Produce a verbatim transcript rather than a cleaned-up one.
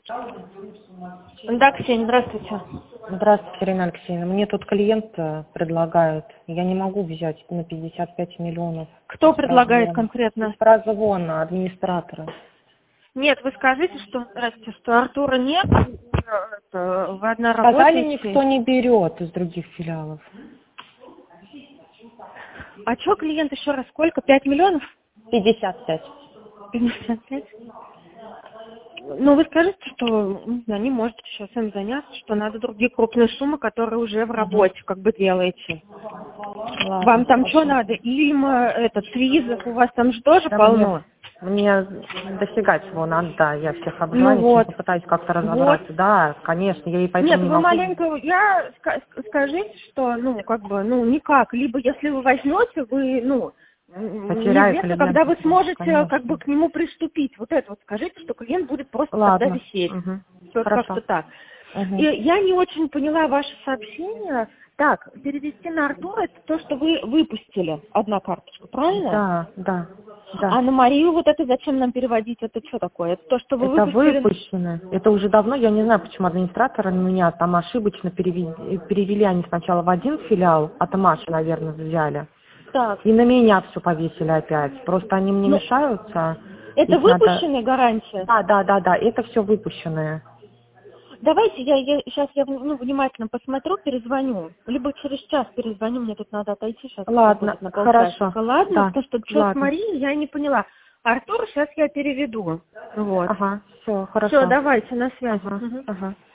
Да, Ксения, здравствуйте. Здравствуйте, Ирина Алексеевна. Мне тут клиент э, предлагает. Я не могу взять на пятьдесят пять миллионов. Кто Из предлагает прозвона. конкретно? Из прозвона, администратора. Нет, вы скажите, что, здравствуйте, что Артура нет, это, вы одна Сказали, работаете. никто не берет из других филиалов. А что клиент еще раз, сколько? пять миллионов? пятьдесят пять. пятьдесят пять? Ну, вы скажите, что не знаю, не можете сейчас им заняться, что надо другие крупные суммы, которые уже в работе, Угу. как бы делаете. Ладно, Вам там что хорошо. надо? Им, этот, визов у вас там же тоже Да полно? мне, мне дофига чего надо, да. Я всех Ну обзвоню, вот. попытаюсь как-то Вот. разобраться. Да, конечно, я и Нет, поэтому не вы могу. маленько, я ска- скажите, что, ну, как бы, ну, никак. Либо если вы возьмете, вы, ну, м, Потеряю неизвестно, когда клиента, вы сможете, как бы, конечно. к нему приступить. Вот это вот скажите, что клиент будет просто тогда Ладно. висеть. Угу. Вот как-то Хорошо. так. И Угу. я не очень поняла ваше сообщение. Так, перевести на Артура, это то, что вы выпустили, одна карточка, правильно? Да, да, да. А на Марию вот это зачем нам переводить? Это что такое? Это то, что вы Это выпустили? выпущено. Это уже давно, я не знаю, почему администраторы меня там ошибочно перевели, перевели они сначала в один филиал, а Тамаши, наверное, взяли. Так, И на меня все повесили опять. Просто они мне ну, мешаются. это Их надо... выпущенная гарантия? Да, да, да, да, это все выпущенное. Давайте я, я сейчас я ну, внимательно посмотрю, перезвоню. Либо через час перезвоню, мне тут надо отойти сейчас Ладно, работать на хорошо. полчасика. Ладно, Да, потому что что с ладно. Марией, я не поняла. Артур сейчас я переведу. Вот. Ага, все, Все, хорошо. давайте, на связи. Ага, Мгм. ага.